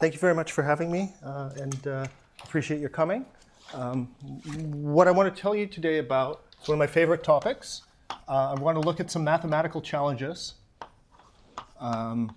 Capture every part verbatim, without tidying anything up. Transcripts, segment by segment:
thank you very much for having me, uh, and uh, appreciate your coming. Um, what I want to tell you today about is one of my favorite topics. Uh, I want to look at some mathematical challenges um,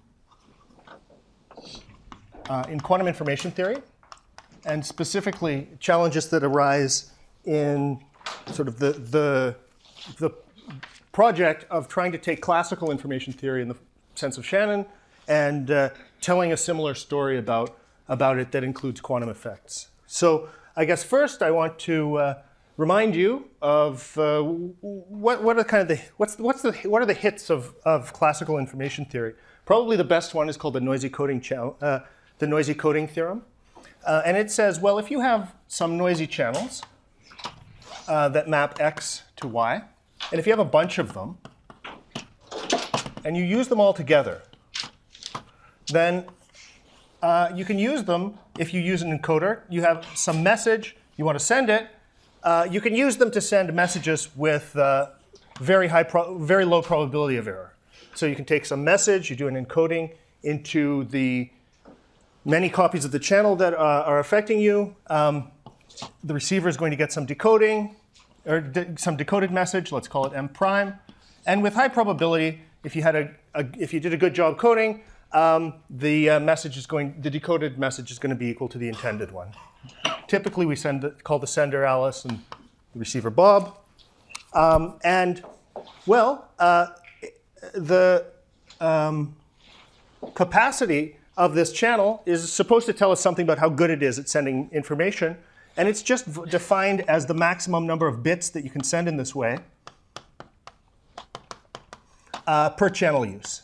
uh, in quantum information theory, and specifically challenges that arise in sort of the, the, the project of trying to take classical information theory in the sense of Shannon and uh, telling a similar story about, about it that includes quantum effects. So I guess first I want to uh, remind you of uh, what, what are kind of the, what's, what's the, what are the hits of, of classical information theory. Probably the best one is called the noisy coding, uh, the noisy coding theorem. Uh, and it says, well, if you have some noisy channels uh, that map X to Y, and if you have a bunch of them, and you use them all together, then uh, you can use them if you use an encoder. You have some message, you want to send it. Uh, you can use them to send messages with uh, very high, pro very low probability of error. So you can take some message, you do an encoding into the many copies of the channel that uh, are affecting you. Um, the receiver is going to get some decoding, or de some decoded message, let's call it M prime. And with high probability, if you had a, a if you did a good job coding, um, the uh, message is going, the decoded message is going to be equal to the intended one. Typically, we send the, call the sender Alice and the receiver Bob. Um, and well, uh, the um, capacity of this channel is supposed to tell us something about how good it is at sending information. And it's just defined as the maximum number of bits that you can send in this way uh, per channel use.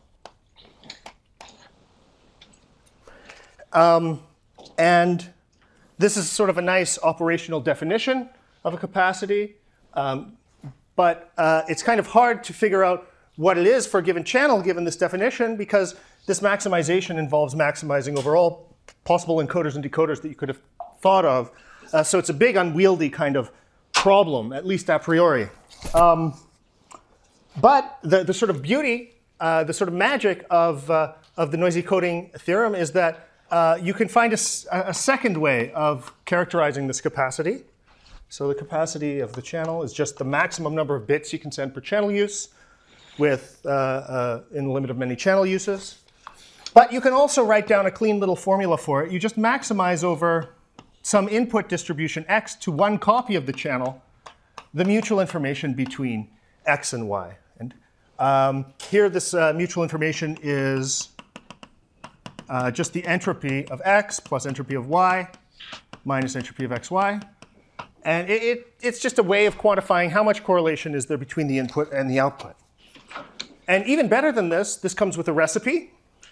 Um, and this is sort of a nice operational definition of a capacity. Um, but uh, it's kind of hard to figure out what it is for a given channel given this definition, because this maximization involves maximizing over all possible encoders and decoders that you could have thought of. Uh, so it's a big, unwieldy kind of problem, at least a priori. Um, but the, the sort of beauty, uh, the sort of magic of, uh, of the noisy coding theorem is that uh, you can find a, a second way of characterizing this capacity. So the capacity of the channel is just the maximum number of bits you can send per channel use with, uh, uh, in the limit of many channel uses. But you can also write down a clean little formula for it. You just maximize over some input distribution X to one copy of the channel, the mutual information between X and Y. And um, here this uh, mutual information is uh, just the entropy of X plus entropy of Y minus entropy of X Y. And it, it, it's just a way of quantifying how much correlation is there between the input and the output. And even better than this, this comes with a recipe.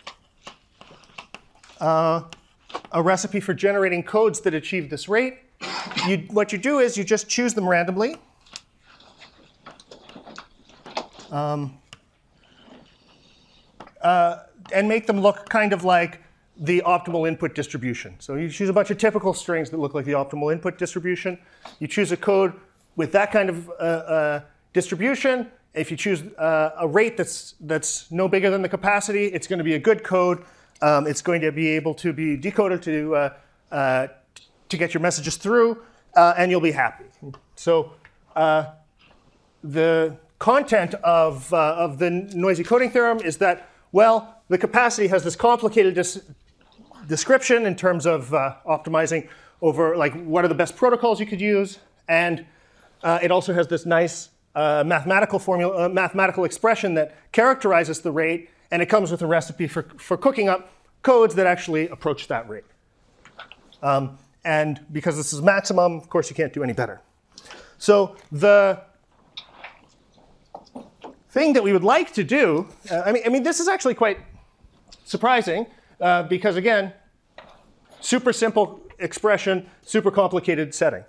Uh, a recipe for generating codes that achieve this rate. You, what you do is you just choose them randomly. Um, uh, and make them look kind of like the optimal input distribution. So you choose a bunch of typical strings that look like the optimal input distribution. You choose a code with that kind of uh, uh, distribution. If you choose uh, a rate that's, that's no bigger than the capacity, it's going to be a good code. Um, it's going to be able to be decoded to, uh, uh, to get your messages through, uh, and you'll be happy. So uh, the content of, uh, of the noisy coding theorem is that, well, the capacity has this complicated description in terms of uh, optimizing over, like, what are the best protocols you could use. And uh, it also has this nice uh, mathematical formula, uh, mathematical expression that characterizes the rate. And it comes with a recipe for, for cooking up codes that actually approach that rate. Um, and because this is maximum, of course, you can't do any better. So the thing that we would like to do, uh, I mean, I mean, this is actually quite surprising, uh, because again, super simple expression, super complicated setting.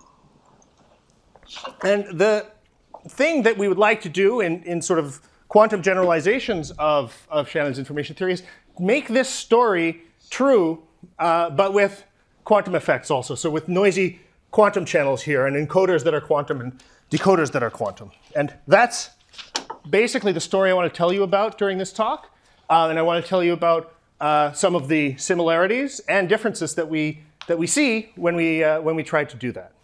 And the thing that we would like to do in, in sort of quantum generalizations of, of Shannon's information theory is make this story true, uh, but with quantum effects also. So with noisy quantum channels here and encoders that are quantum and decoders that are quantum. And that's basically the story I want to tell you about during this talk. Uh, and I want to tell you about uh, some of the similarities and differences that we, that we see when we, uh, when we try to do that.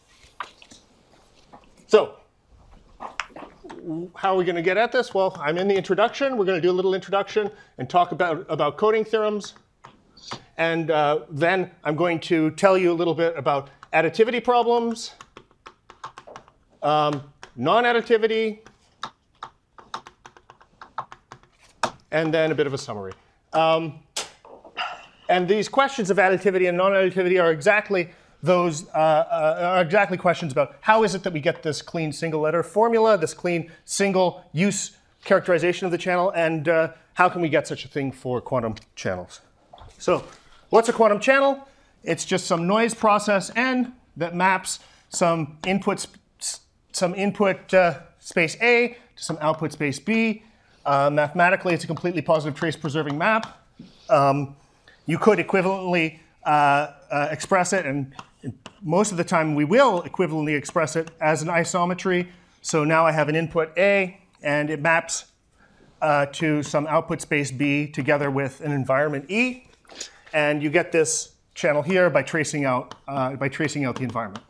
So, how are we going to get at this? Well, I'm in the introduction. We're going to do a little introduction and talk about, about coding theorems. And uh, then I'm going to tell you a little bit about additivity problems, um, non-additivity, and then a bit of a summary. Um, and these questions of additivity and non-additivity are exactly those uh, uh, are exactly questions about how is it that we get this clean single letter formula, this clean single use characterization of the channel, and uh, how can we get such a thing for quantum channels? So, what's a quantum channel? It's just some noise process N that maps some input, some input uh, space A to some output space B. Uh, mathematically, it's a completely positive trace preserving map. Um, you could equivalently uh, uh, express it, and most of the time we will equivalently express it as an isometry. So now I have an input A, and it maps uh, to some output space B together with an environment E. And you get this channel here by tracing out, uh, by tracing out the environment.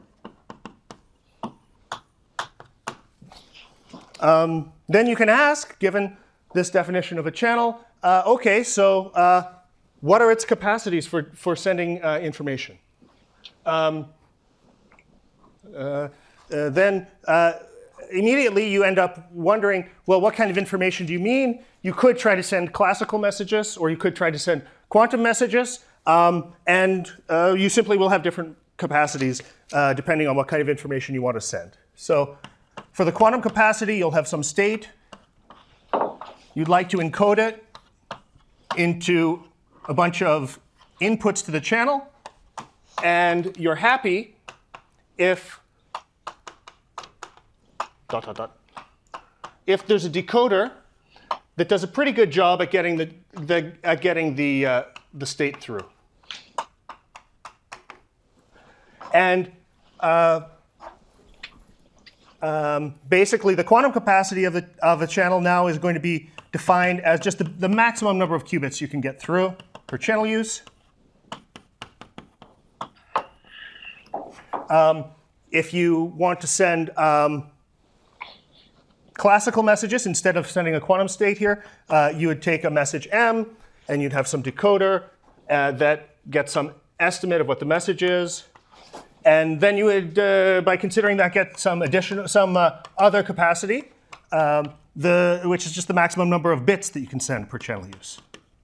Um, then you can ask, given this definition of a channel, uh, okay, so uh, what are its capacities for, for sending uh, information? Um, uh, uh, then uh, immediately you end up wondering, well, what kind of information do you mean? You could try to send classical messages, or you could try to send quantum messages, um, and uh, you simply will have different capacities uh, depending on what kind of information you want to send. So for the quantum capacity, you'll have some state. You'd like to encode it into a bunch of inputs to the channel, and you're happy if dot, dot, dot, if there's a decoder that does a pretty good job at getting the, the at getting the uh, the state through. And uh, um, basically, the quantum capacity of the of a channel now is going to be defined as just the, the maximum number of qubits you can get through for channel use. Um, if you want to send um, classical messages instead of sending a quantum state here, uh, you would take a message M, and you'd have some decoder uh, that gets some estimate of what the message is. And then you would, uh, by considering that, get some additional, some uh, other capacity, um, the, which is just the maximum number of bits that you can send per channel use.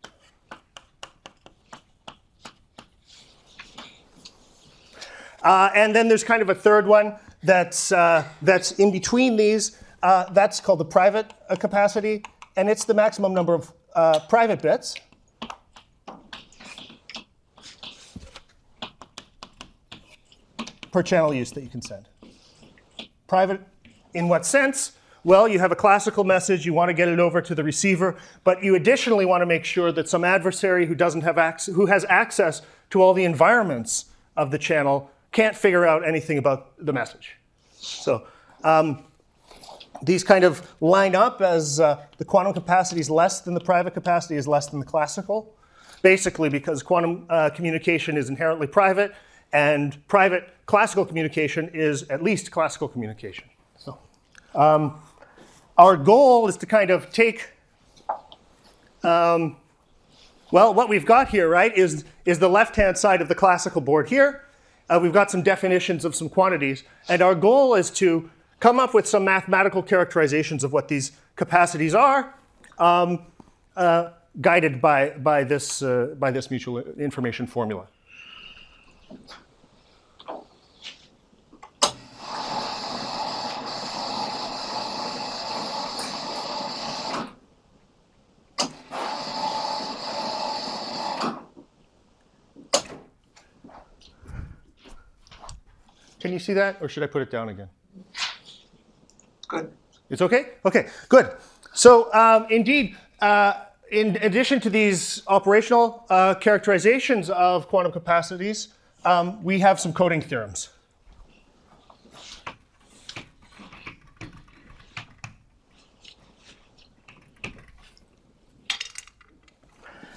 Uh, and then there's kind of a third one that's, uh, that's in between these. Uh, that's called the private uh, capacity, and it's the maximum number of uh, private bits. Per channel use that you can send. Private in what sense? Well, you have a classical message, you want to get it over to the receiver, but you additionally want to make sure that some adversary who doesn't have access, who has access to all the environments of the channel can't figure out anything about the message. So um, these kind of line up as uh, the quantum capacity is less than the private capacity is less than the classical, basically because quantum uh, communication is inherently private, and private classical communication is at least classical communication. So, um, our goal is to kind of take, um, well, what we've got here, right, is, is the left-hand side of the classical board here. Uh, we've got some definitions of some quantities, and our goal is to come up with some mathematical characterizations of what these capacities are, um, uh, guided by, by, this, uh, by this mutual information formula. Can you see that, or should I put it down again? Good. It's okay? Okay, good. So um, indeed, uh, in addition to these operational uh, characterizations of quantum capacities, um, we have some coding theorems.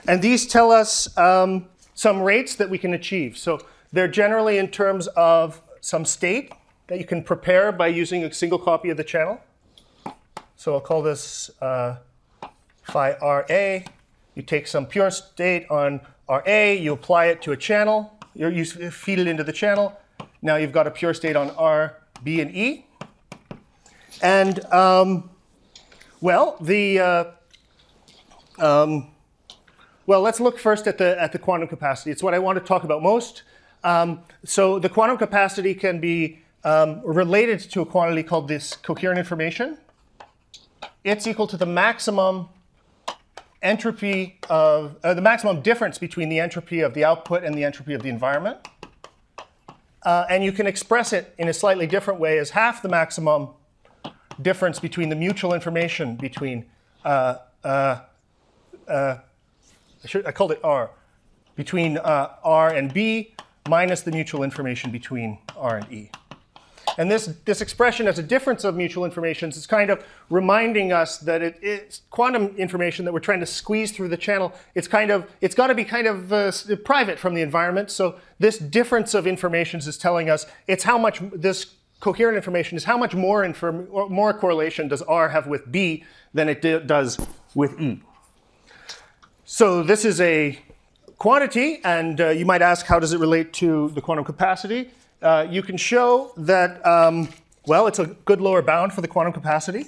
And these tell us um, some rates that we can achieve. So they're generally in terms of some state that you can prepare by using a single copy of the channel. So I'll call this uh, phi R A. You take some pure state on R A, you apply it to a channel, you you feed it into the channel. Now you've got a pure state on R, B, and E. And, um, well, the, uh, um, well, let's look first at the, at the quantum capacity. It's what I want to talk about most. Um, so the quantum capacity can be um, related to a quantity called this coherent information. It's equal to the maximum entropy of, uh, the maximum difference between the entropy of the output and the entropy of the environment. Uh, and you can express it in a slightly different way as half the maximum difference between the mutual information between, uh, uh, uh, I, should, I called it R, between uh, R and B minus the mutual information between R and E. And this, this expression as a difference of mutual informations is kind of reminding us that it, it's quantum information that we're trying to squeeze through the channel. It's kind of, it's got to be kind of uh, private from the environment. So this difference of informations is telling us it's how much this coherent information is how much more inform, or more correlation does R have with B than it does with E. So this is a quantity, and uh, you might ask, how does it relate to the quantum capacity? Uh, you can show that, um, well, it's a good lower bound for the quantum capacity.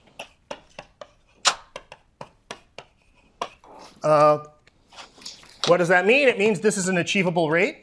Uh, what does that mean? It means this is an achievable rate.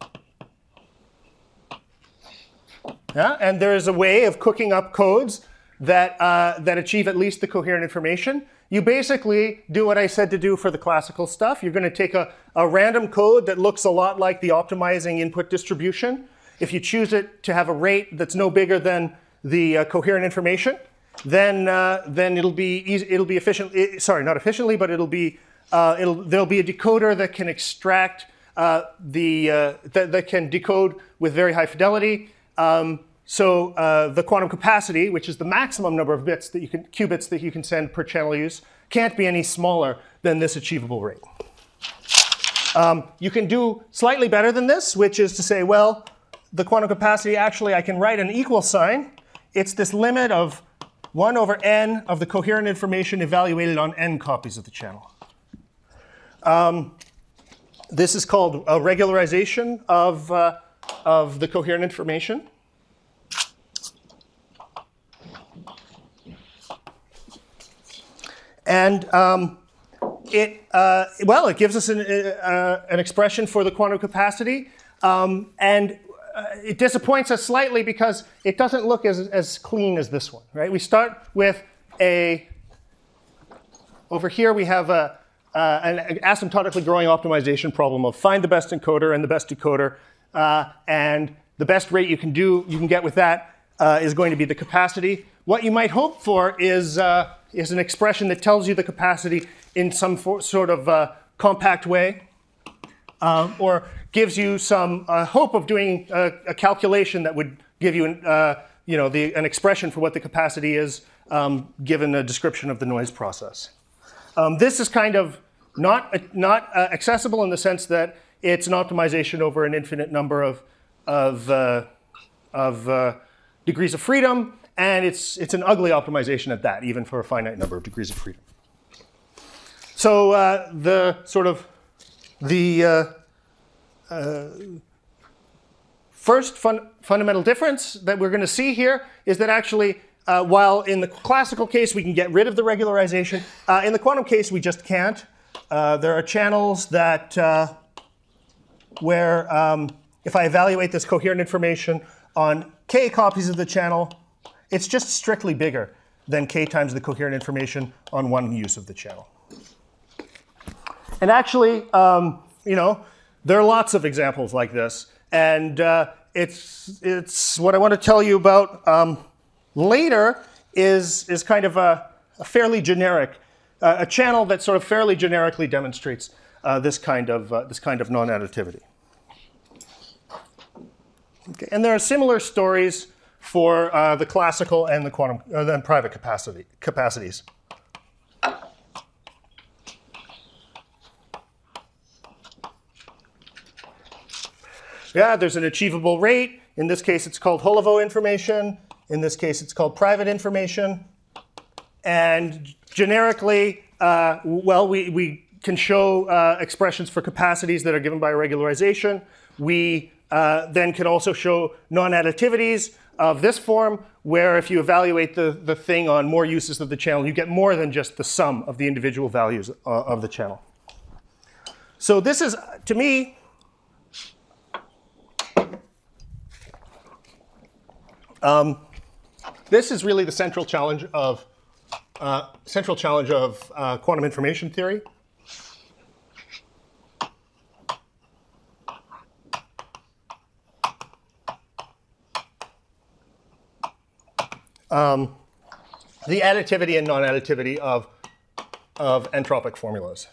Yeah, and there is a way of cooking up codes that, uh, that achieve at least the coherent information. You basically do what I said to do for the classical stuff. You're going to take a, a random code that looks a lot like the optimizing input distribution. If you choose it to have a rate that's no bigger than the uh, coherent information, then uh, then it'll be easy, it'll be efficient. It, sorry, not efficiently, but it'll be uh, it'll there'll be a decoder that can extract uh, the uh, that, that can decode with very high fidelity. Um, so uh, the quantum capacity, which is the maximum number of bits that you can qubits that you can send per channel use, can't be any smaller than this achievable rate. Um, you can do slightly better than this, which is to say, well, the quantum capacity, actually, I can write an equal sign. It's this limit of one over n of the coherent information evaluated on n copies of the channel. Um, this is called a regularization of, uh, of the coherent information. And um, it, uh, well, it gives us an, uh, an expression for the quantum capacity. Um, and Uh, it disappoints us slightly because it doesn't look as, as clean as this one, right? We start with a, over here we have a, uh, an asymptotically growing optimization problem of find the best encoder and the best decoder, uh, and the best rate you can do, you can get with that uh, is going to be the capacity. What you might hope for is, uh, is an expression that tells you the capacity in some for, sort of uh, compact way, uh, or gives you some uh, hope of doing a, a calculation that would give you, an, uh, you know, the, an expression for what the capacity is, um, given a description of the noise process. Um, this is kind of not, uh, not uh, accessible in the sense that it's an optimization over an infinite number of, of, uh, of uh, degrees of freedom, and it's, it's an ugly optimization at that, even for a finite number of degrees of freedom. So uh, the sort of, the, uh, Uh, first fun fundamental difference that we're going to see here is that actually, uh, while in the classical case we can get rid of the regularization, uh, in the quantum case we just can't. Uh, there are channels that uh, where um, if I evaluate this coherent information on k copies of the channel, it's just strictly bigger than k times the coherent information on one use of the channel. And actually, um, you know, there are lots of examples like this, and uh, it's, it's what I want to tell you about um, later is, is kind of a, a fairly generic, uh, a channel that sort of fairly generically demonstrates uh, this kind of, uh, this kind of non-additivity. Okay. And there are similar stories for uh, the classical and the quantum, uh, and private capacity, capacities. Yeah, there's an achievable rate. In this case, it's called Holovo information. In this case, it's called private information. And generically, uh, well, we, we can show uh, expressions for capacities that are given by a regularization. We uh, then can also show non-additivities of this form, where if you evaluate the, the thing on more uses of the channel, you get more than just the sum of the individual values uh, of the channel. So this is, to me, um, this is really the central challenge of uh, central challenge of uh, quantum information theory. Um, the additivity and non-additivity of, of entropic formulas.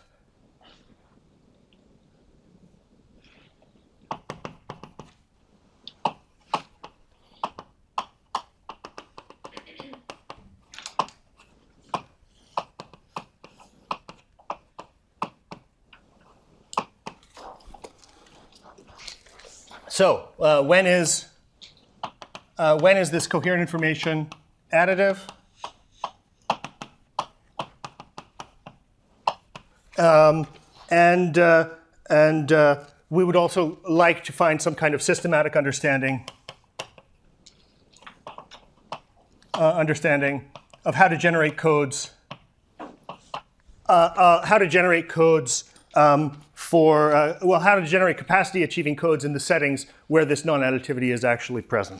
So uh, when is uh, when is this coherent information additive? Um, and uh, and uh, we would also like to find some kind of systematic understanding uh, understanding of how to generate codes uh, uh, how to generate codes um, for uh, well how to generate capacity achieving codes in the settings where this non-additivity is actually present.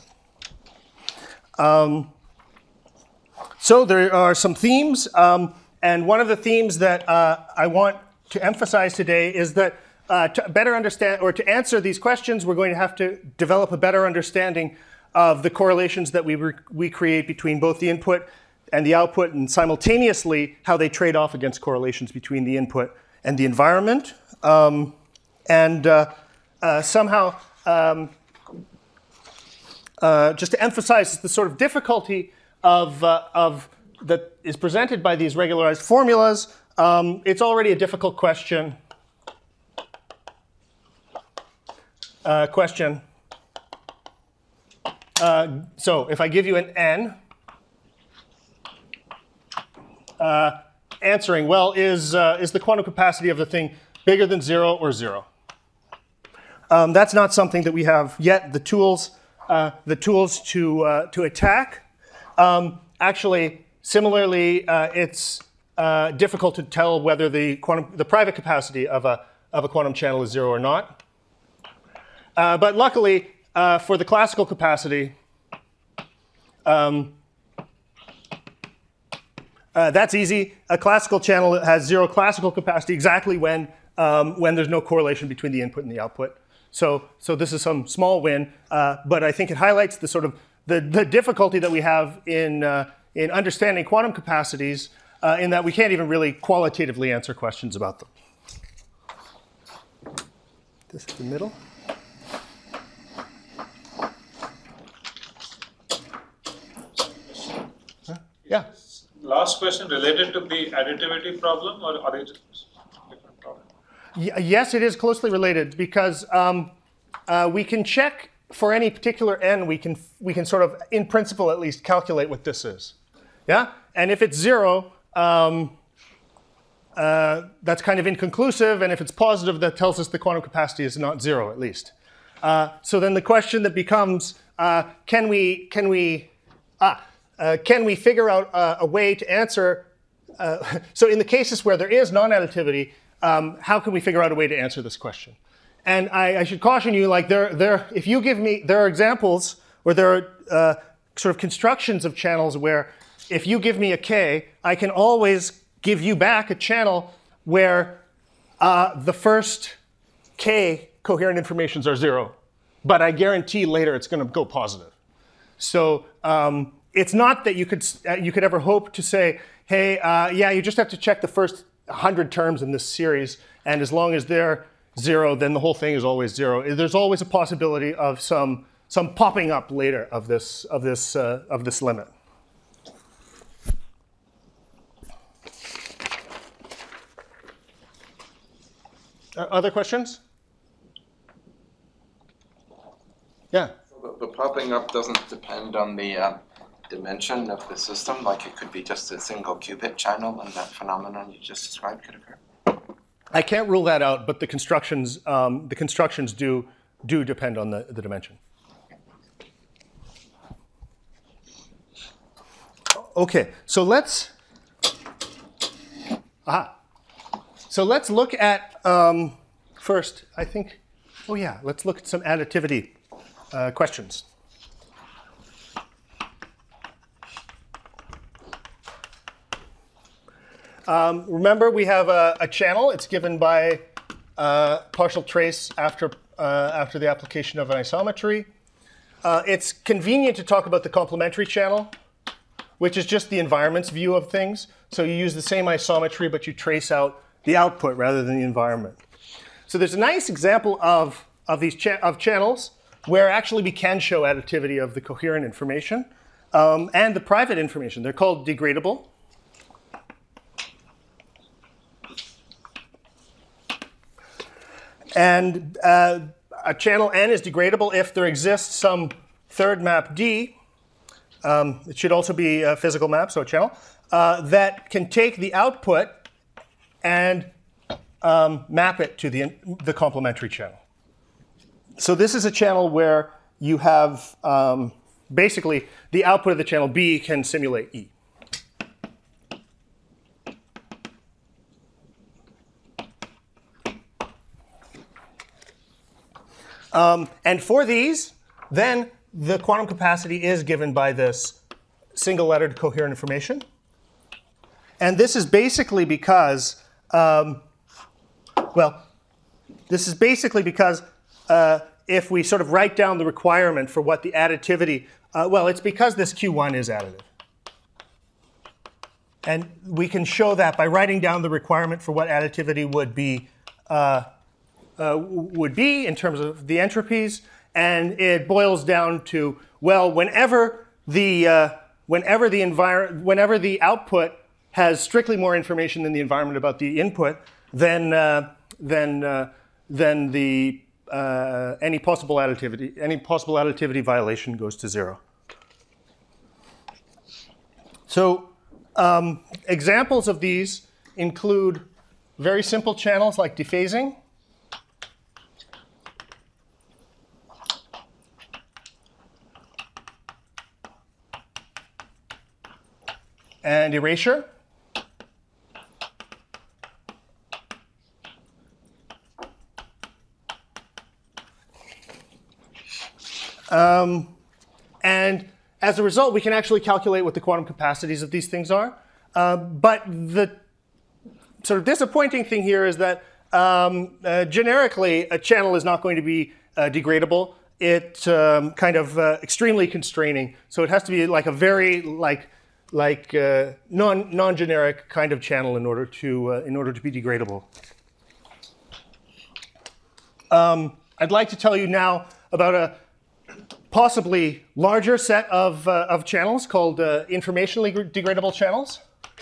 Um, So there are some themes, um, and one of the themes that uh, I want to emphasize today is that uh, to better understand, or to answer these questions, we're going to have to develop a better understanding of the correlations that we, re we create between both the input and the output, and simultaneously how they trade off against correlations between the input and the environment. Um, and uh, uh, somehow, um, uh, just to emphasize the sort of difficulty Of, uh, of that is presented by these regularized formulas, um, it's already a difficult question. Uh, question. Uh, so if I give you an n, uh, answering, well, is uh, is the quantum capacity of the thing bigger than zero or zero? Um, that's not something that we have yet the tools uh, the tools to uh, to attack. Um, actually, similarly, uh, it's uh, difficult to tell whether the quantum, the private capacity of a of a quantum channel is zero or not. Uh, but luckily, uh, for the classical capacity, um, uh, that's easy. A classical channel has zero classical capacity exactly when um, when there's no correlation between the input and the output. So, so this is some small win, uh, but I think it highlights the sort of The, the difficulty that we have in, uh, in understanding quantum capacities uh, in that we can't even really qualitatively answer questions about them. This is the middle. Huh? Yeah? Last question related to the additivity problem, or are they just different problems? Y yes, it is closely related because um, uh, we can check for any particular n, we can, we can sort of, in principle at least, calculate what this is. Yeah? And if it's zero, um, uh, that's kind of inconclusive. And if it's positive, that tells us the quantum capacity is not zero, at least. Uh, so then the question that becomes, uh, can we, can we, ah, uh, can we figure out uh, a way to answer, uh, so in the cases where there is non-additivity, um, how can we figure out a way to answer this question? And I, I should caution you, like there, there, if you give me, there are examples where there are uh, sort of constructions of channels where if you give me a k, I can always give you back a channel where uh, the first k coherent informations are zero, but I guarantee later it's going to go positive. So um, it's not that you could uh, you could ever hope to say, hey, uh, yeah, you just have to check the first one hundred terms in this series, and as long as they're zero, then the whole thing is always zero. There's always a possibility of some some popping up later of this of this uh, of this limit. Uh, other questions? Yeah. The, the popping up doesn't depend on the uh, dimension of the system, like it could be just a single qubit channel and that phenomenon you just described could occur. I can't rule that out, but the constructions, um, the constructions do, do depend on the, the dimension. Okay, so let's, aha. So let's look at, um, first, I think, oh yeah, let's look at some additivity uh, questions. Um, remember, we have a, a channel. It's given by uh, partial trace after, uh, after the application of an isometry. Uh, it's convenient to talk about the complementary channel, which is just the environment's view of things. So you use the same isometry, but you trace out the output rather than the environment. So there's a nice example of, of these cha of channels where actually we can show additivity of the coherent information um, and the private information. They're called degradable. And uh, a channel N is degradable if there exists some third map D. Um, it should also be a physical map, so a channel, uh, that can take the output and um, map it to the, the complementary channel. So this is a channel where you have, um, basically, the output of the channel B can simulate E. Um, and for these, then the quantum capacity is given by this single-lettered coherent information. And this is basically because, um, well, this is basically because uh, if we sort of write down the requirement for what the additivity, uh, well, it's because this Q one is additive. And we can show that by writing down the requirement for what additivity would be uh, Uh, would be in terms of the entropies, and it boils down to, well, whenever the uh, whenever the envir whenever the output has strictly more information than the environment about the input, then uh, then uh, then the uh, any possible additivity any possible additivity violation goes to zero. So um, examples of these include very simple channels like dephasing. And erasure. Um, and as a result, we can actually calculate what the quantum capacities of these things are. Uh, but the sort of disappointing thing here is that um, uh, generically, a channel is not going to be uh, degradable. It's um, kind of uh, extremely constraining. So it has to be like a very like like uh, non, non-generic kind of channel in order to, uh, in order to be degradable. Um, I'd like to tell you now about a possibly larger set of, uh, of channels called uh, informationally degradable channels.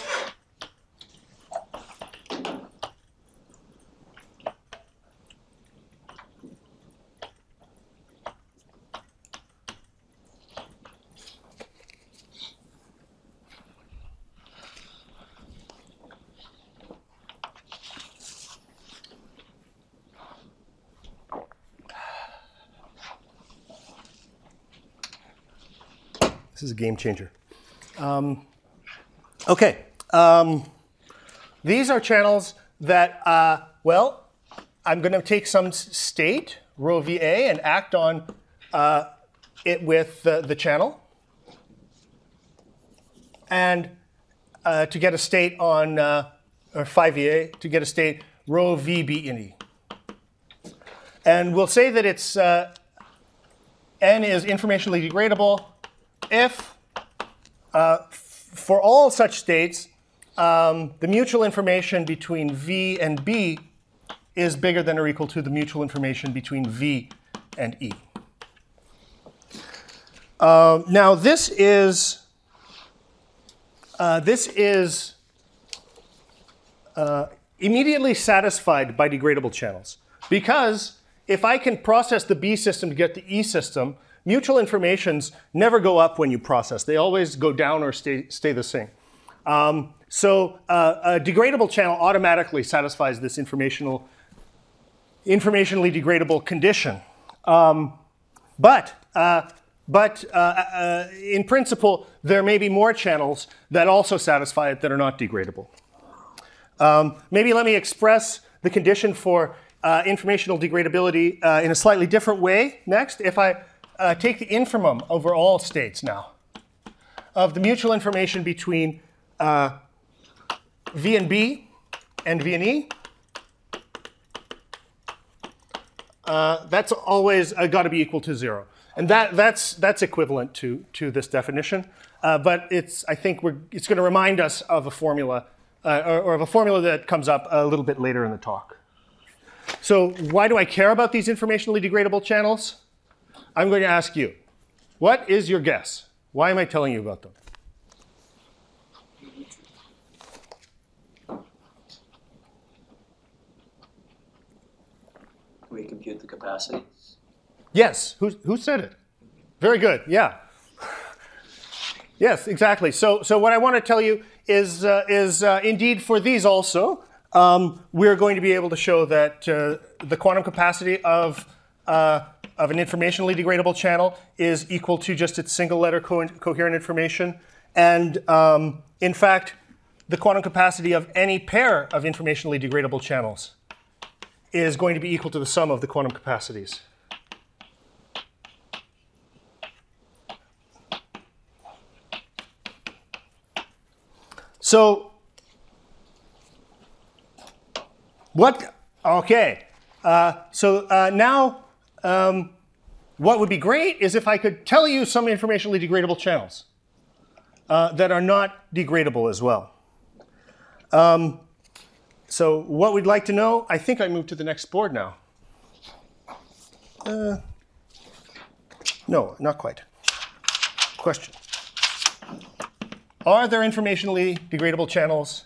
This is a game changer. Um, okay, um, these are channels that, uh, well, I'm going to take some state, rho V A, and act on uh, it with uh, the channel. And uh, to get a state on, uh, or phi V A, to get a state, rho V B in E. And we'll say that it's, uh, N is informationally degradable if, uh, for all such states, um, the mutual information between V and B is bigger than or equal to the mutual information between V and E. Uh, now this is uh, this is uh, immediately satisfied by degradable channels, because if I can process the B system to get the E system, mutual informations never go up when you process. They always go down or stay, stay the same. Um, so uh, a degradable channel automatically satisfies this informational, informationally degradable condition. Um, but uh, but uh, uh, in principle, there may be more channels that also satisfy it that are not degradable. Um, maybe let me express the condition for uh, informational degradability uh, in a slightly different way next. If I uh, take the infimum over all states now of the mutual information between uh, V and B and V and E, uh, that's always uh, got to be equal to zero. And that, that's, that's equivalent to, to this definition. Uh, but it's, I think we're, it's going to remind us of a formula, uh, or, or of a formula that comes up a little bit later in the talk. So why do I care about these informationally degradable channels? I'm going to ask you, what is your guess? Why am I telling you about them? We compute the capacity. Yes, who, who said it? Very good, yeah. Yes, exactly. So, so what I want to tell you is, uh, is uh, indeed for these also, um, we're going to be able to show that uh, the quantum capacity of, uh, of an informationally degradable channel is equal to just its single letter co coherent information. And um, in fact, the quantum capacity of any pair of informationally degradable channels is going to be equal to the sum of the quantum capacities. So, what, okay, uh, so uh, now um, what would be great is if I could tell you some informationally degradable channels uh, that are not degradable as well. Um, so what we'd like to know, I think I moved to the next board now. Uh, no, not quite. Question. Are there informationally degradable channels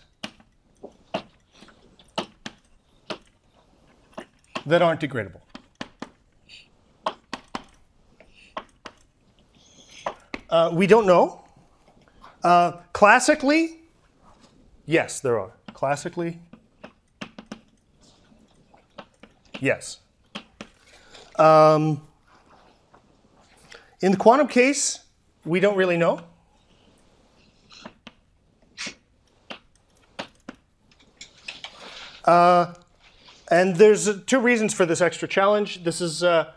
that aren't degradable? Uh, we don't know. Uh, classically, yes, there are. Classically, yes. Um, in the quantum case, we don't really know. Uh, and there's uh, two reasons for this extra challenge. This is, uh,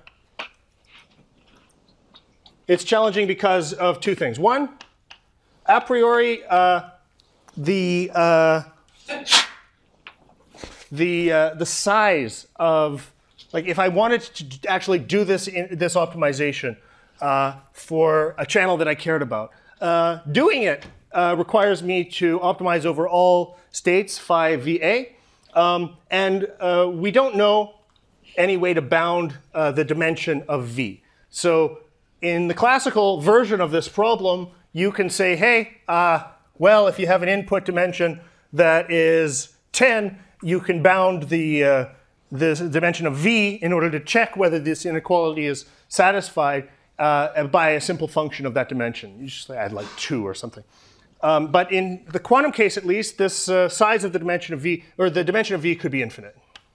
it's challenging because of two things. One, a priori, uh, the, uh, the, uh, the size of, like if I wanted to actually do this, in, this optimization uh, for a channel that I cared about, uh, doing it uh, requires me to optimize over all states phi V A. Um, and uh, we don't know any way to bound uh, the dimension of V. So in the classical version of this problem, you can say, hey, uh, well, if you have an input dimension that is ten, you can bound the, uh, the dimension of V in order to check whether this inequality is satisfied uh, by a simple function of that dimension. You just add like two or something. Um, but in the quantum case, at least, this uh, size of the dimension of V, or the dimension of V could be infinite.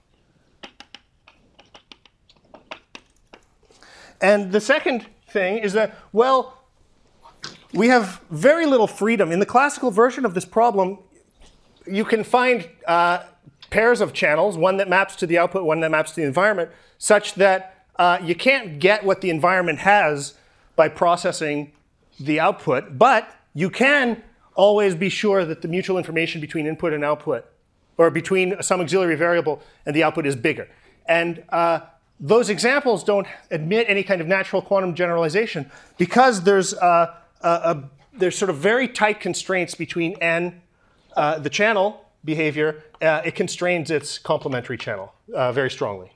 And the second thing is that, well, we have very little freedom. In the classical version of this problem, you can find uh, pairs of channels, one that maps to the output, one that maps to the environment, such that uh, you can't get what the environment has by processing the output, but you can always be sure that the mutual information between input and output, or between some auxiliary variable and the output, is bigger. And uh, those examples don't admit any kind of natural quantum generalization because there's, uh, a, a, there's sort of very tight constraints between n, uh, the channel behavior. Uh, it constrains its complementary channel uh, very strongly.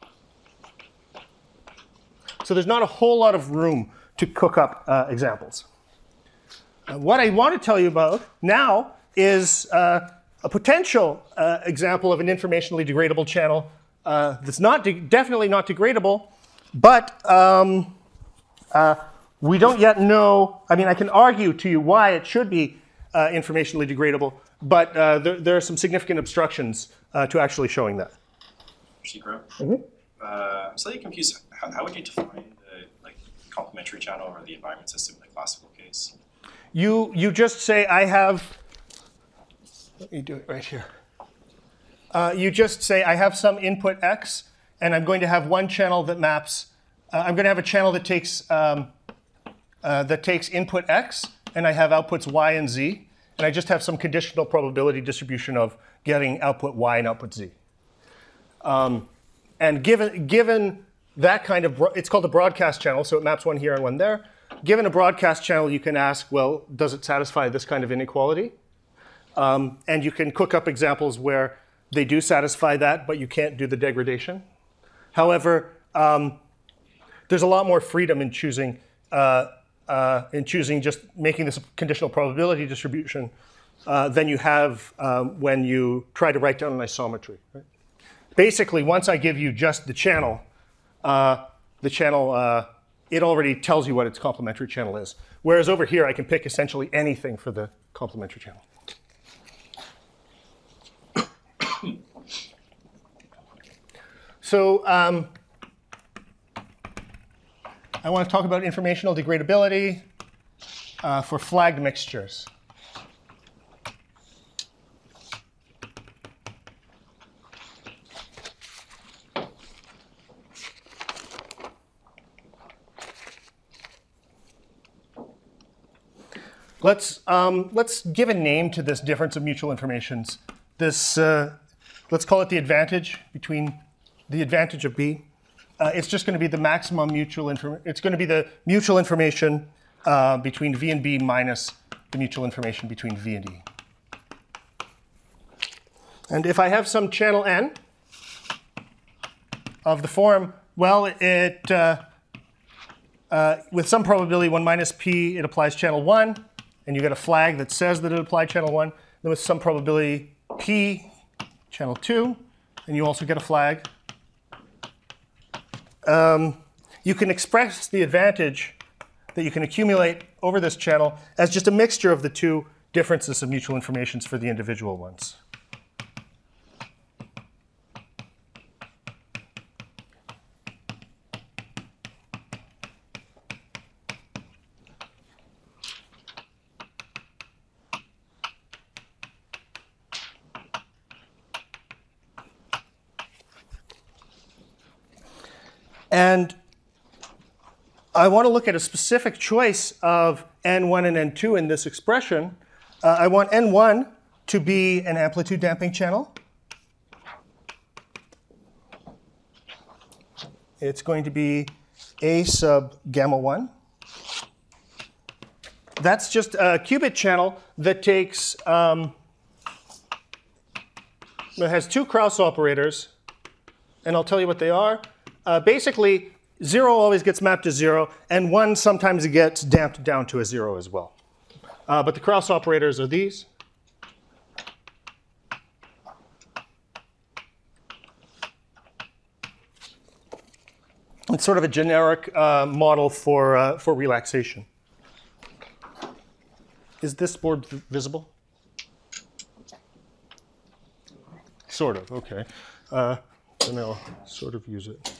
So there's not a whole lot of room to cook up uh, examples. Uh, what I want to tell you about now is uh, a potential uh, example of an informationally degradable channel uh, that's not de definitely not degradable, but um, uh, we don't yet know. I mean, I can argue to you why it should be uh, informationally degradable, but uh, there, there are some significant obstructions uh, to actually showing that. Shikra, Mm-hmm. uh, I'm slightly confused. How, how would you define the like complementary channel or the environment system in the classical case? You you just say I have. Let me do it right here. Uh, you just say I have some input X, and I'm going to have one channel that maps. Uh, I'm going to have a channel that takes um, uh, that takes input X, and I have outputs Y and Z, and I just have some conditional probability distribution of getting output Y and output Z. Um, and given given that kind of, it's called a broadcast channel, so it maps one here and one there. Given a broadcast channel, you can ask, well, does it satisfy this kind of inequality? Um, and you can cook up examples where they do satisfy that, but you can't do the degradation. However, um, there's a lot more freedom in choosing uh, uh, in choosing just making this a conditional probability distribution uh, than you have um, when you try to write down an isometry. Right? Basically, once I give you just the channel, uh, the channel, uh, it already tells you what its complementary channel is. Whereas over here, I can pick essentially anything for the complementary channel. So um, I want to talk about informational degradability uh, for flagged mixtures. Let's, um, let's give a name to this difference of mutual informations. This, uh, let's call it the advantage between the advantage of B. Uh, it's just going to be the maximum mutual information. It's going to be the mutual information uh, between V and B minus the mutual information between V and E. And if I have some channel N of the form, well, it uh, uh, with some probability one minus P, it applies channel one, and you get a flag that says that it applied channel one. Then with some probability P, channel two, and you also get a flag. Um, you can express the advantage that you can accumulate over this channel as just a mixture of the two differences of mutual informations for the individual ones. And I want to look at a specific choice of N one and N two in this expression. Uh, I want N one to be an amplitude damping channel. It's going to be A sub gamma one. That's just a qubit channel that takes, um, it has two Krauss operators, and I'll tell you what they are. Uh, basically, zero always gets mapped to zero, and one sometimes gets damped down to a zero as well. Uh, but the Krauss operators are these. It's sort of a generic uh, model for, uh, for relaxation. Is this board visible? Sort of, OK. Uh, then I'll sort of use it.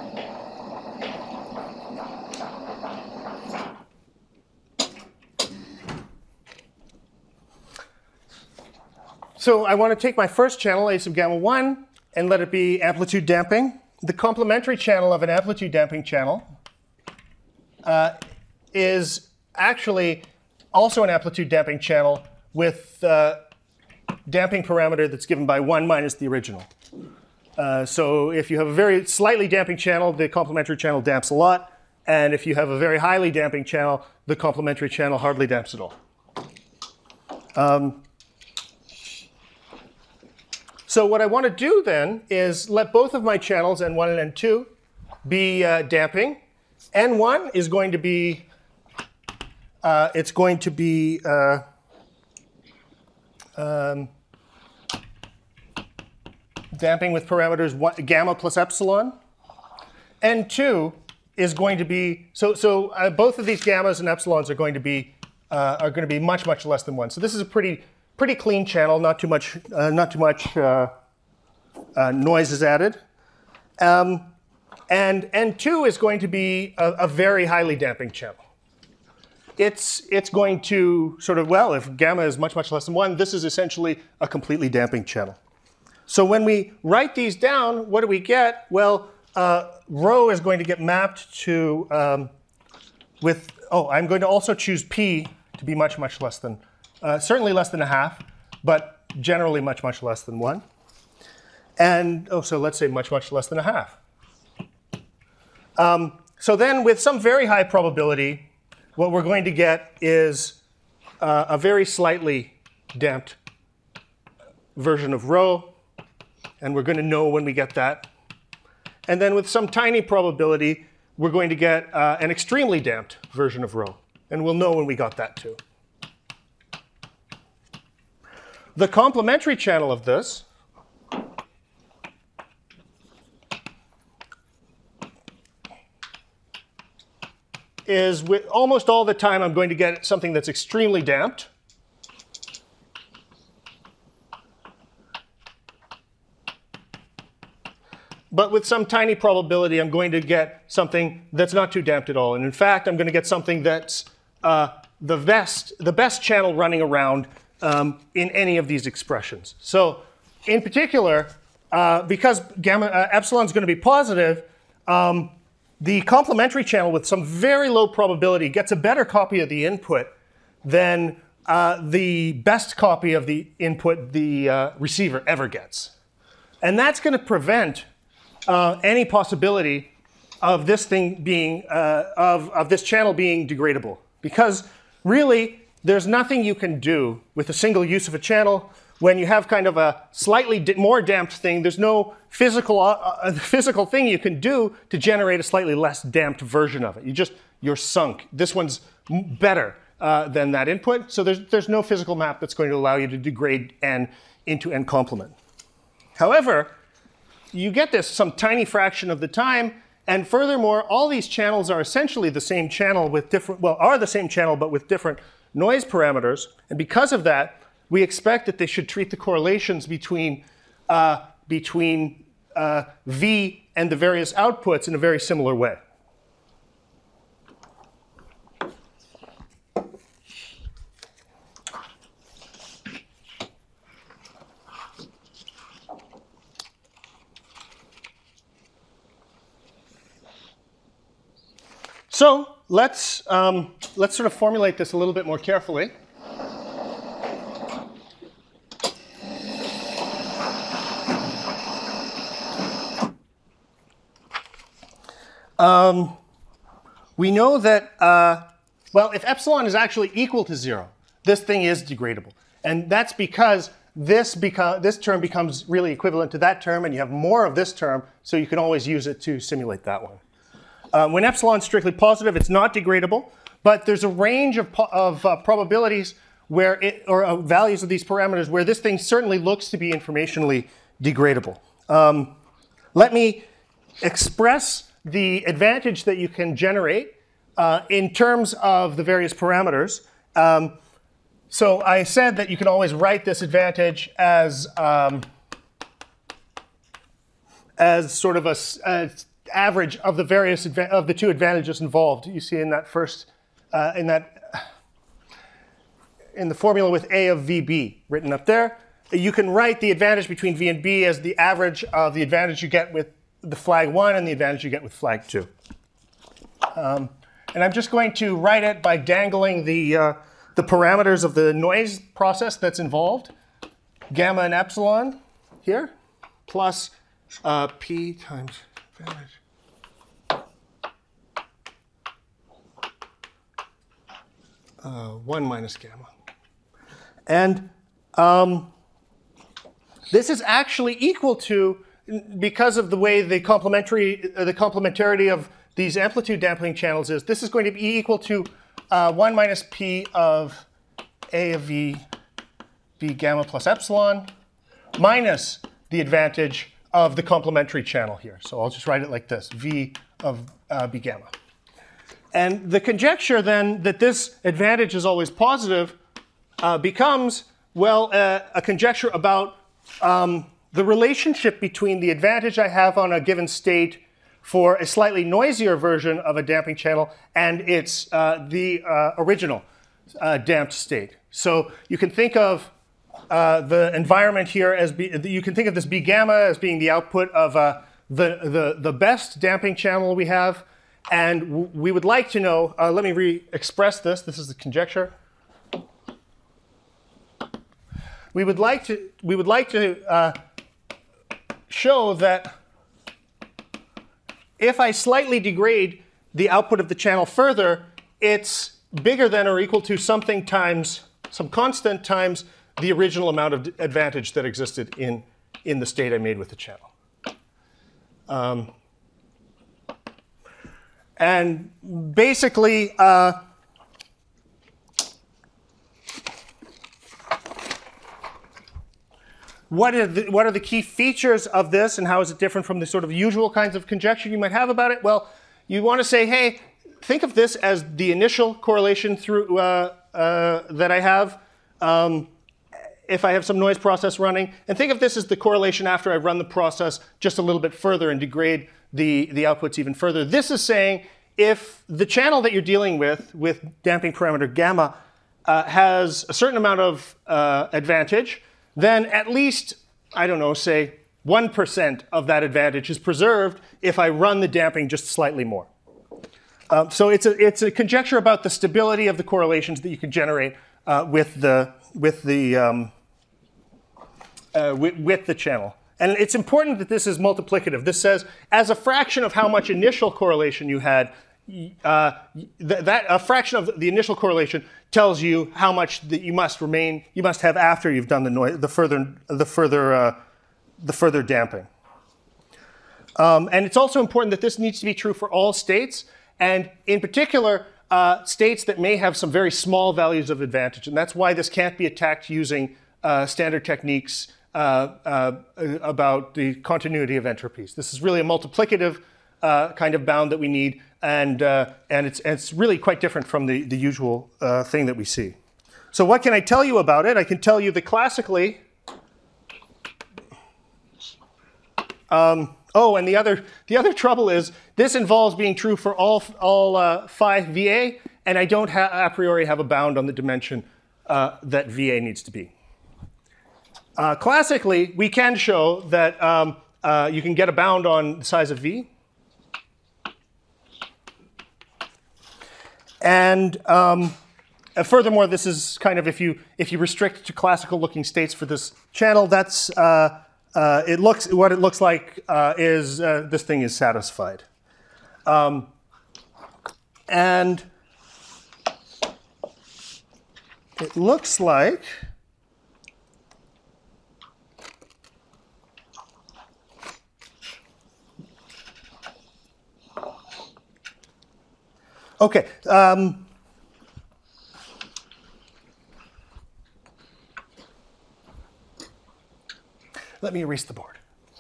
So I want to take my first channel, A sub gamma one, and let it be amplitude damping. The complementary channel of an amplitude damping channel uh, is actually also an amplitude damping channel with uh, damping parameter that's given by one minus the original. Uh, so if you have a very slightly damping channel, the complementary channel damps a lot. And if you have a very highly damping channel, the complementary channel hardly damps at all. Um, So what I want to do then is let both of my channels, N one and N two, be uh, damping. N one is going to be, uh, it's going to be, uh, um, damping with parameters one, gamma plus epsilon. N two is going to be, so, so uh, both of these gammas and epsilons are going to be, uh, are going to be much, much less than one. So this is a pretty, pretty clean channel, not too much, uh, not too much uh, uh, noise is added. Um, and N two is going to be a, a very highly damping channel. It's, it's going to sort of, well, if gamma is much, much less than one, this is essentially a completely damping channel. So when we write these down, what do we get? Well, uh, rho is going to get mapped to, um, with, oh, I'm going to also choose P to be much, much less than, uh, certainly less than a half, but generally much, much less than one. And, oh, so let's say much, much less than a half. Um, so then with some very high probability, what we're going to get is uh, a very slightly damped version of rho, and we're going to know when we get that. And then with some tiny probability, we're going to get uh, an extremely damped version of rho, and we'll know when we got that too. The complementary channel of this is with almost all the time I'm going to get something that's extremely damped. But with some tiny probability, I'm going to get something that's not too damped at all. And in fact, I'm going to get something that's uh, the best, the best channel running around um, in any of these expressions. So in particular, uh, because gamma uh, epsilon is going to be positive, um, the complementary channel with some very low probability gets a better copy of the input than uh, the best copy of the input the uh, receiver ever gets. And that's going to prevent uh, any possibility of this thing being, uh, of, of this channel being degradable. Because really, there's nothing you can do with a single use of a channel when you have kind of a slightly more damped thing. There's no physical, uh, physical thing you can do to generate a slightly less damped version of it. You just, you're sunk. This one's better uh, than that input, so there's, there's no physical map that's going to allow you to degrade N into N complement. However, you get this some tiny fraction of the time, and furthermore, all these channels are essentially the same channel with different, well, are the same channel but with different noise parameters, and because of that, we expect that they should treat the correlations between, uh, between uh, V and the various outputs in a very similar way. So let's, um, let's sort of formulate this a little bit more carefully. Um, we know that, uh, well, if epsilon is actually equal to zero, this thing is degradable. And that's because this, beco- this term becomes really equivalent to that term, and you have more of this term, so you can always use it to simulate that one. Uh, when epsilon is strictly positive, it's not degradable, but there's a range of, po- of uh, probabilities where it, or uh, values of these parameters where this thing certainly looks to be informationally degradable. Um, let me express the advantage that you can generate uh, in terms of the various parameters. Um, so I said that you can always write this advantage as, um, as sort of a, a average of the various of the two advantages involved. You see in that first, uh, in that, in the formula with A of V B written up there, you can write the advantage between V and B as the average of the advantage you get with the flag one and the advantage you get with flag two. Um, and I'm just going to write it by dangling the, uh, the parameters of the noise process that's involved, gamma and epsilon here, plus uh, P times advantage. Uh, one minus gamma. And um, this is actually equal to, because of the way the complementary, uh, the complementarity of these amplitude dampening channels is, this is going to be equal to uh, one minus P of A of V, V gamma plus epsilon, minus the advantage of the complementary channel here. So I'll just write it like this, V of uh, B gamma. And the conjecture then that this advantage is always positive uh, becomes, well, uh, a conjecture about um, the relationship between the advantage I have on a given state for a slightly noisier version of a damping channel and its uh, the uh, original uh, damped state. So you can think of uh, the environment here as be, you can think of this B gamma as being the output of uh, the, the the best damping channel we have, and w we would like to know. Uh, let me re-express this. This is the conjecture. We would like to we would like to uh, show that if I slightly degrade the output of the channel further, it's bigger than or equal to something times some constant times the original amount of advantage that existed in, in the state I made with the channel. Um, and basically, uh, What are, the, what are the key features of this, and how is it different from the sort of usual kinds of conjecture you might have about it? Well, you want to say, hey, think of this as the initial correlation through uh, uh, that I have um, if I have some noise process running, and think of this as the correlation after I run the process just a little bit further and degrade the, the outputs even further. This is saying if the channel that you're dealing with, with damping parameter gamma, uh, has a certain amount of uh, advantage, then at least, I don't know, say one percent of that advantage is preserved if I run the damping just slightly more. Um, so it's a, it's a conjecture about the stability of the correlations that you can generate uh, with the, with, the, um, uh, with, with the channel. And it's important that this is multiplicative. This says, as a fraction of how much initial correlation you had, Uh, th that a fraction of the initial correlation tells you how much that you must remain, you must have after you've done the noise, the further, the further, uh, the further damping. Um, and it's also important that this needs to be true for all states, and in particular, uh, states that may have some very small values of advantage. And that's why this can't be attacked using uh, standard techniques uh, uh, about the continuity of entropies. This is really a multiplicative uh, kind of bound that we need. And, uh, and it's, it's really quite different from the, the usual uh, thing that we see. So what can I tell you about it? I can tell you that classically, um, oh, and the other, the other trouble is this involves being true for all, all uh, phi V A, and I don't ha a priori have a bound on the dimension uh, that V A needs to be. Uh, classically, we can show that um, uh, you can get a bound on the size of V. And um, uh, furthermore, this is kind of, if you if you restrict to classical looking states for this channel, that's uh, uh, it looks what it looks like uh, is uh, this thing is satisfied. Um, and it looks like Okay. Um, let me erase the board.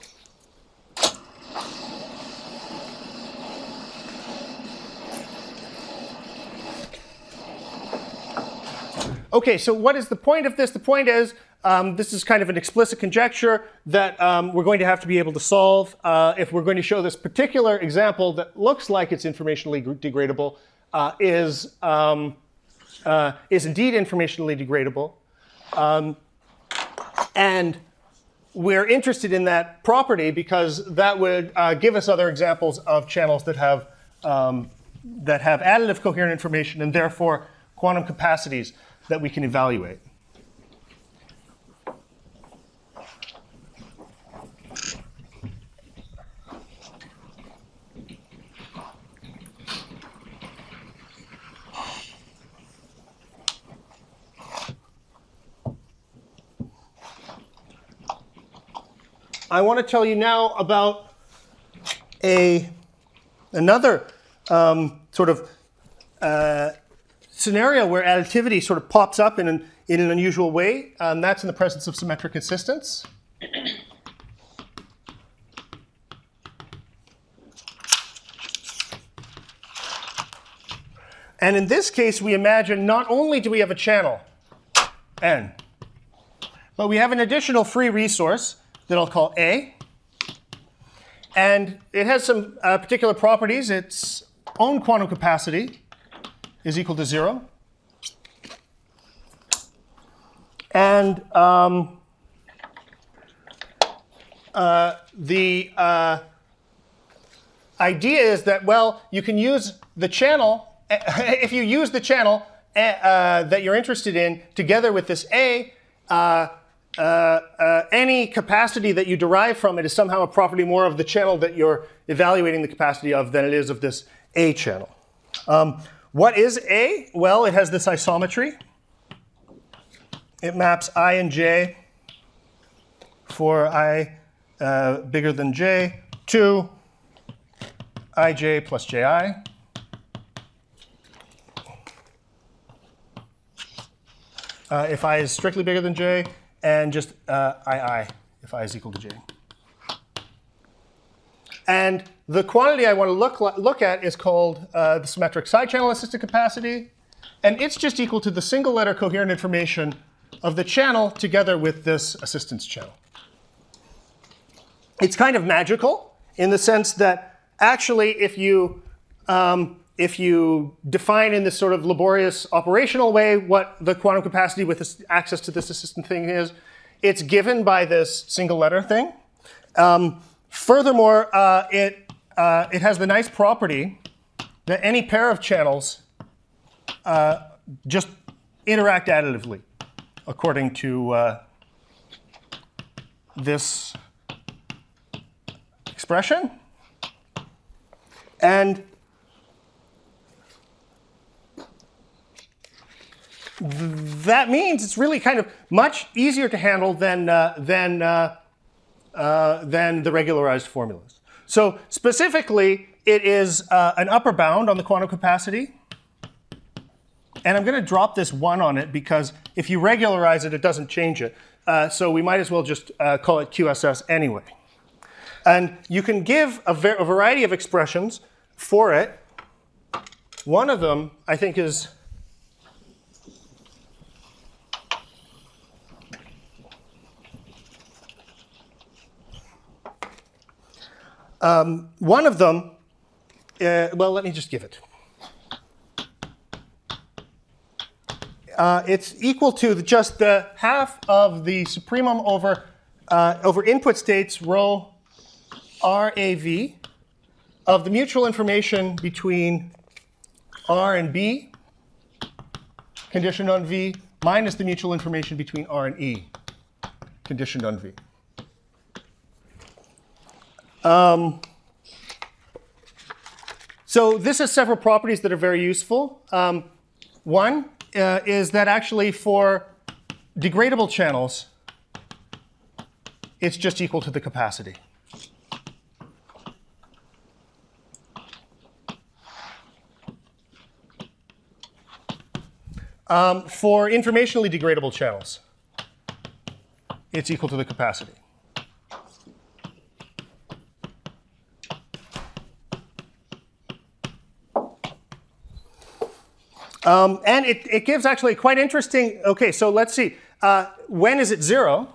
Okay, so what is the point of this? The point is, um, this is kind of an explicit conjecture that um, we're going to have to be able to solve uh, if we're going to show this particular example that looks like it's informationally degradable uh, is, um, uh, is indeed informationally degradable. Um, and we're interested in that property because that would uh, give us other examples of channels that have, um, that have additive coherent information and therefore quantum capacities that we can evaluate. I want to tell you now about a, another um, sort of uh, scenario where additivity sort of pops up in an, in an unusual way. Um, that's in the presence of symmetric insistence. And in this case, we imagine not only do we have a channel, N, but we have an additional free resource that I'll call A. And it has some uh, particular properties. Its own quantum capacity is equal to zero. And um, uh, the uh, idea is that, well, you can use the channel, if you use the channel uh, that you're interested in together with this A, uh, uh, uh, any capacity that you derive from it is somehow a property more of the channel that you're evaluating the capacity of than it is of this A channel. Um, what is A? Well, it has this isometry. It maps I and J for I uh, bigger than J to Ij plus Ji. Uh, if I is strictly bigger than J, and just uh, I I if I is equal to J. And the quantity I want to look, look at is called uh, the symmetric side channel assisted capacity, and it's just equal to the single letter coherent information of the channel together with this assistance channel. It's kind of magical in the sense that actually if you um, if you define in this sort of laborious operational way what the quantum capacity with this access to this assistant thing is, it's given by this single letter thing. Um, furthermore, uh, it, uh, it has the nice property that any pair of channels uh, just interact additively according to uh, this expression. And that means it's really kind of much easier to handle than, uh, than, uh, uh, than the regularized formulas. So specifically, it is uh, an upper bound on the quantum capacity. And I'm going to drop this one on it because if you regularize it, it doesn't change it. Uh, so we might as well just uh, call it Q S S anyway. And you can give a, a variety of expressions for it. One of them, I think, is Um, one of them, uh, well, let me just give it. Uh, it's equal to the, just the half of the supremum over, uh, over input states rho R A V of the mutual information between R and B conditioned on V minus the mutual information between R and E conditioned on V. Um, so this has several properties that are very useful. Um, one uh, is that actually for degradable channels, it's just equal to the capacity. Um, for informationally degradable channels, it's equal to the capacity. Um, and it, it gives actually quite interesting, okay, so let's see. Uh, when is it zero?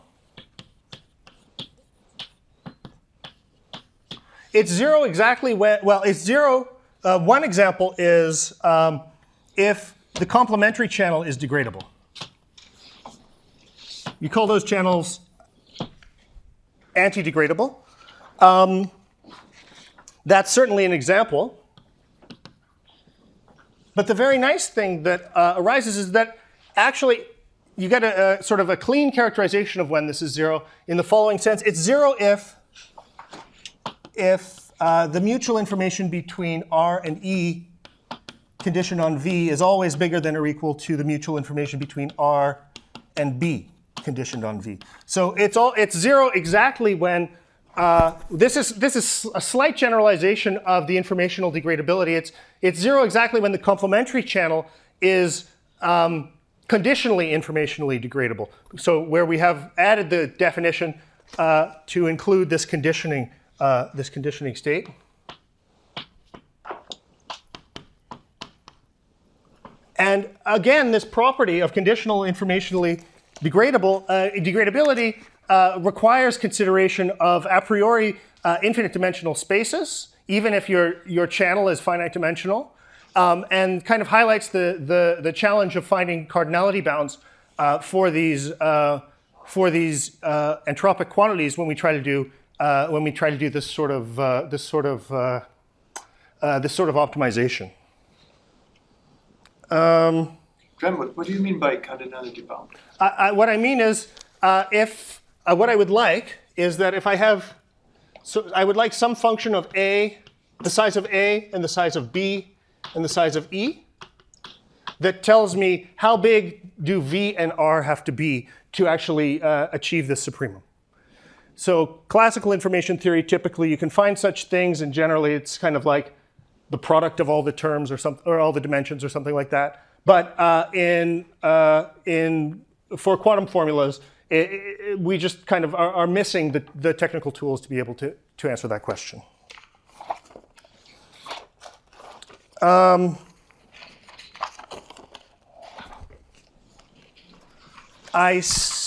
It's zero exactly when, well, it's zero. Uh, one example is um, if the complementary channel is degradable. You call those channels anti-degradable. Um, that's certainly an example. But the very nice thing that uh, arises is that actually you get a, a sort of a clean characterization of when this is zero in the following sense. It's zero if, if uh, the mutual information between R and E conditioned on V is always bigger than or equal to the mutual information between R and B conditioned on V. So it's, all, it's zero exactly when Uh, this is this is a slight generalization of the informational degradability. It's it's zero exactly when the complementary channel is um, conditionally informationally degradable. So where we have added the definition uh, to include this conditioning uh, this conditioning state. And again, this property of conditional informationally degradable, uh, degradability uh, requires consideration of a priori uh, infinite dimensional spaces, even if your, your channel is finite dimensional, um, and kind of highlights the, the, the challenge of finding cardinality bounds uh, for these, uh, for these uh, entropic quantities when we try to do, uh, when we try to do this sort of, uh, this sort of, uh, uh, this sort of optimization. Um, Graham, what, what do you mean by cardinality bound? I, I, what I mean is, uh, if uh, what I would like is that if I have, so I would like some function of A, the size of A, and the size of B, and the size of E, that tells me how big do V and R have to be to actually uh, achieve this supremum. So classical information theory, typically you can find such things, and generally it's kind of like the product of all the terms or some, or all the dimensions or something like that. But uh, in, uh, in, for quantum formulas, it, it, we just kind of are, are missing the, the technical tools to be able to, to answer that question. Um, I,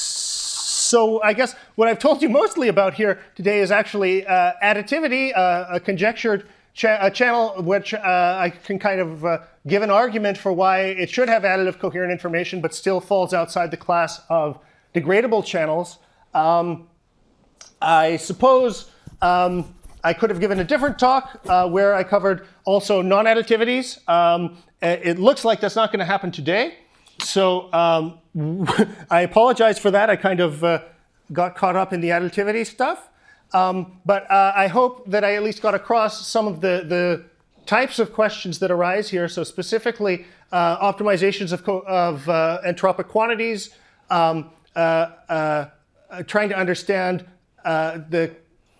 so I guess what I've told you mostly about here today is actually uh, additivity, uh, a conjectured Cha a channel which uh, I can kind of uh, give an argument for why it should have additive coherent information but still falls outside the class of degradable channels. Um, I suppose um, I could have given a different talk uh, where I covered also non-additivities. Um, it looks like that's not going to happen today. So um, I apologize for that. I kind of uh, got caught up in the additivity stuff. Um, but uh, I hope that I at least got across some of the, the types of questions that arise here. So specifically, uh, optimizations of, of uh, entropic quantities, um, uh, uh, uh, trying to understand uh, the,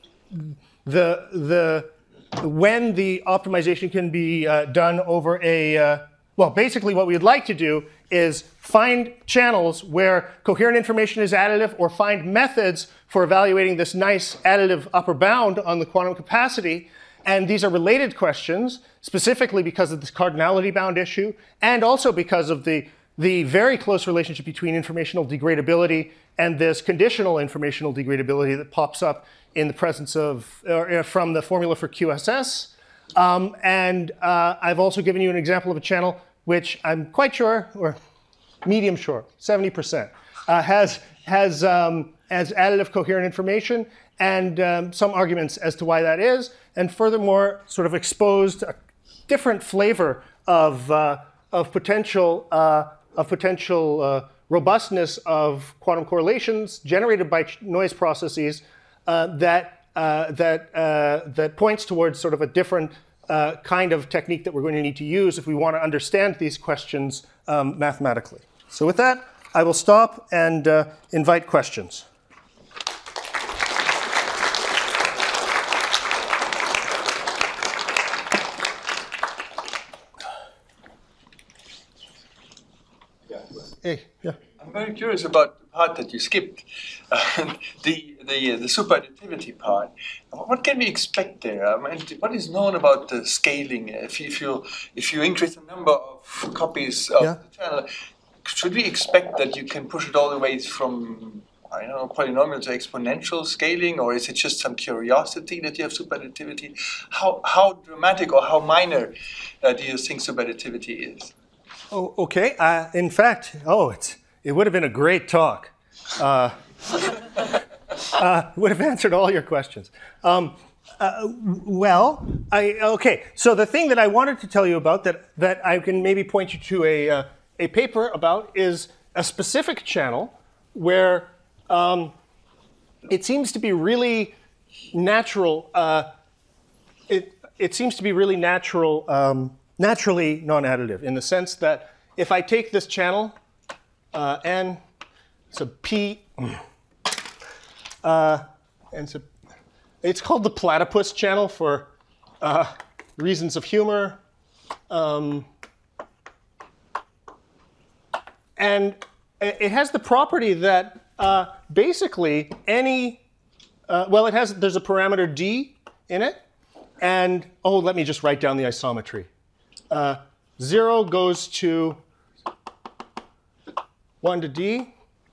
the, the, when the optimization can be uh, done over a, uh, well, basically what we'd like to do is find channels where coherent information is additive, or find methods for evaluating this nice additive upper bound on the quantum capacity. And these are related questions, specifically because of this cardinality bound issue, and also because of the, the very close relationship between informational degradability and this conditional informational degradability that pops up in the presence of, or from the formula for Q S S. Um, and uh, I've also given you an example of a channel which I'm quite sure, or medium sure, seventy percent, uh, has, has, um, has additive coherent information, and um, some arguments as to why that is, and furthermore sort of exposed a different flavor of, uh, of potential, uh, of potential uh, robustness of quantum correlations generated by noise processes uh, that, uh, that, uh, that points towards sort of a different Uh, kind of technique that we're going to need to use if we want to understand these questions um, mathematically. So with that, I will stop and uh, invite questions. Yeah. Hey, yeah. I'm very curious about the part that you skipped, uh, the the the superadditivity part. What can we expect there? I mean, what is known about the scaling? If you if you, if you increase the number of copies of Yeah. the channel, should we expect that you can push it all the way from, I don't know, polynomial to exponential scaling, or is it just some curiosity that you have superadditivity? How how dramatic or how minor uh, do you think superadditivity is? Oh, okay. Uh, in fact, oh, it's, it would have been a great talk. Uh, uh, would have answered all your questions. Um, uh, well, I, okay. So the thing that I wanted to tell you about that, that I can maybe point you to a, uh, a paper about is a specific channel where um, it seems to be really natural. Uh, it, it seems to be really natural, um, naturally non-additive in the sense that if I take this channel, uh, N, so P, uh, and so it's called the platypus channel for uh, reasons of humor. Um, and it has the property that uh, basically any, uh, well, it has, there's a parameter D in it. And, oh, let me just write down the isometry. Uh, zero goes to one to D,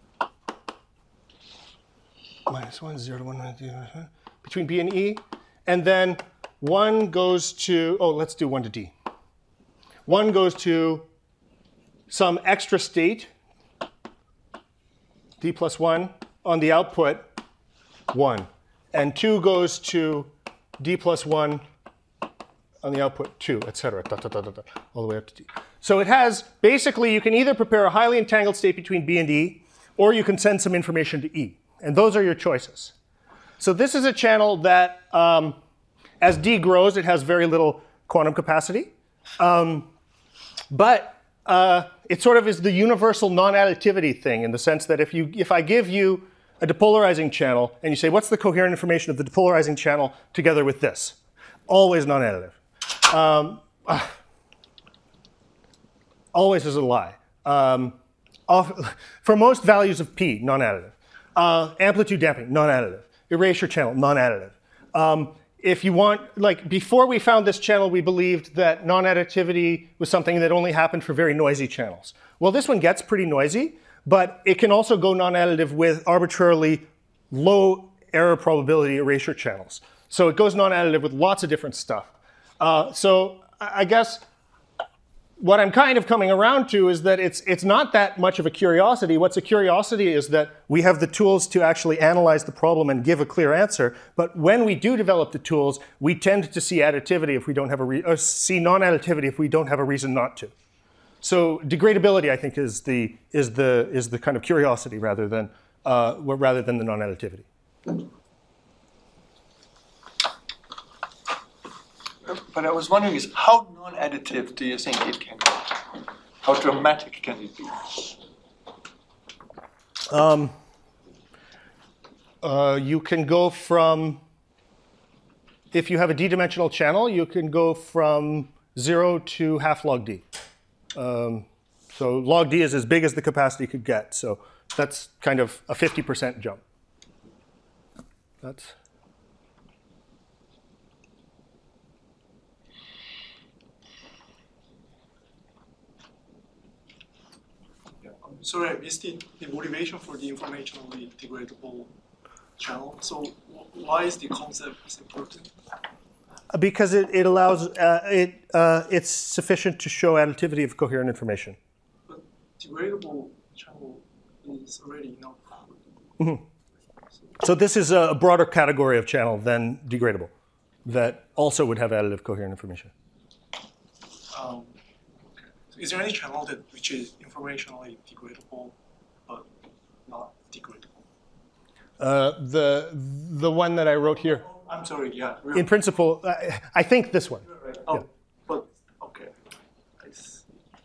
minus one, zero to one, minus D, between B and E, and then one goes to, oh, let's do one to D. one goes to some extra state, D plus one, on the output, one. And two goes to D plus one on the output, two, et cetera, da, da, da, da, da, all the way up to D. So it has, basically, you can either prepare a highly entangled state between B and E, or you can send some information to E. And those are your choices. So this is a channel that, um, as D grows, it has very little quantum capacity. Um, but uh, it sort of is the universal non-additivity thing, in the sense that if, you, if I give you a depolarizing channel, and you say, what's the coherent information of the depolarizing channel together with this? Always non-additive. Um, uh, always is a lie. Um, off, for most values of P, non-additive. Uh, amplitude damping, non-additive. Erasure channel, non-additive. Um, if you want, like, before we found this channel, we believed that non-additivity was something that only happened for very noisy channels. Well, this one gets pretty noisy, but it can also go non-additive with arbitrarily low error probability erasure channels. So it goes non-additive with lots of different stuff. Uh, so I guess what I'm kind of coming around to is that it's, it's not that much of a curiosity. What's a curiosity is that we have the tools to actually analyze the problem and give a clear answer. But when we do develop the tools, we tend to see additivity if we don't have a re or see non-additivity if we don't have a reason not to. So degradability, I think, is the is the is the kind of curiosity rather than uh, rather than the non-additivity. But I was wondering, is how non-additive do you think it can go? How dramatic can it be? Um, uh, you can go from, if you have a d-dimensional channel, you can go from zero to half log d. Um, so log d is as big as the capacity could get. So that's kind of a fifty percent jump. That's. Sorry, I missed it. The motivation for the informationally degradable channel. So why is the concept important? Because it, it allows, uh, it, uh, it's sufficient to show additivity of coherent information. But degradable channel is already enough. Mm-hmm. So this is a broader category of channel than degradable that also would have additive coherent information. Um, okay. So is there any channel that which is informationally degradable but not degradable? Uh, the the one that I wrote here. I'm sorry, yeah. Real. In principle, I, I think this one. Right. Oh, yeah. But, okay. I see.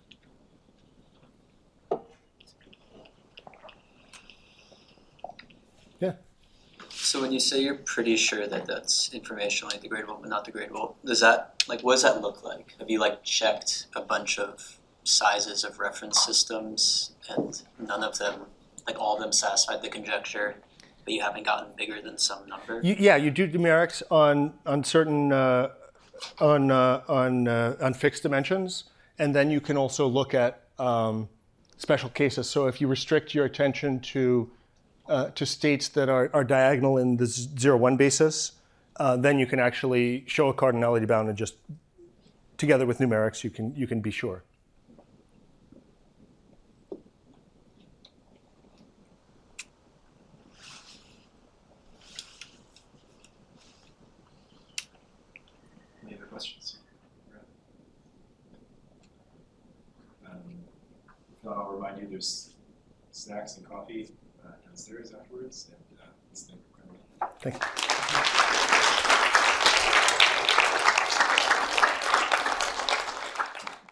Yeah. So when you say you're pretty sure that that's informationally degradable but not degradable, does that, like, what does that look like? Have you, like, checked a bunch of sizes of reference systems and none of them, like, all of them satisfied the conjecture, but you haven't gotten bigger than some number? You, yeah, you do numerics on on certain uh, on uh, on uh, on fixed dimensions, and then you can also look at um, special cases. So if you restrict your attention to uh, to states that are, are diagonal in the zero one basis, uh, then you can actually show a cardinality bound, and just together with numerics, you can you can be sure. Questions? Um, if not, I'll remind you there's snacks and coffee uh, downstairs afterwards, and uh, let's thank you. Thank you.